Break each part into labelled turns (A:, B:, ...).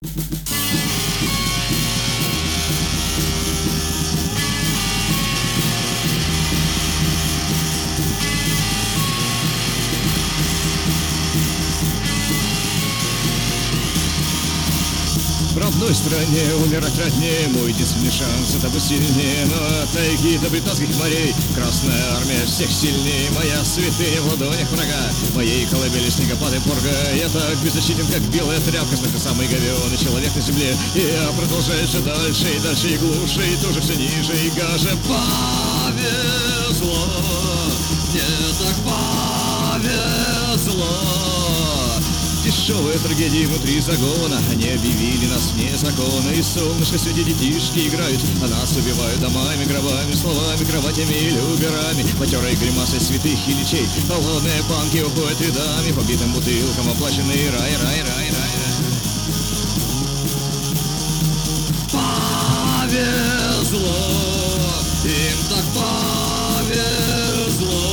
A: В родной стране умирать роднее, мой единственный шанс — это быть сильнее. Но от тайги до британских морей Красная армия всех сильнее. Моя святыня в ладонях врага, моей колыбели снегопады пурга. Я так беззащитен, как белая тряпка, ты самый говёный человек на земле. И я продолжаю все дальше и дальше, и глуше, и тоже все ниже, и гаже. Повезло, мне так повезло. Дешевые трагедии внутри загона, они объявили нас вне закона. И солнышко среди детишки играют, а нас убивают домами, гробами, словами, кроватями или уберами. Матерой гримасой святых Ильичей холодные панки уходят рядами, по битым бутылкам оплаченный рай, рай, рай, рай, рай. Повезло, им так повезло.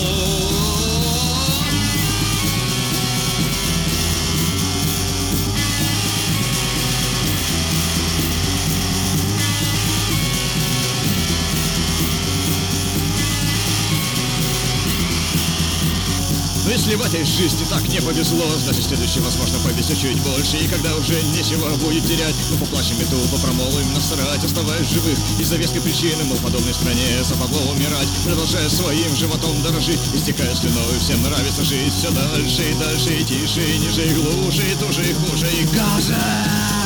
A: Но если в этой жизни так не повезло, значит следующий, возможно, повезет чуть больше. И когда уже нечего будет терять, мы поплачем и тупо промолвим насрать, оставаясь живых из-за веской причины, мол, в подобной стране западло умирать, продолжая своим животом дорожить, истекая слюной, всем нравится жить все дальше и дальше, и тише, и ниже, и глуше, и туже, и хуже, и гаже.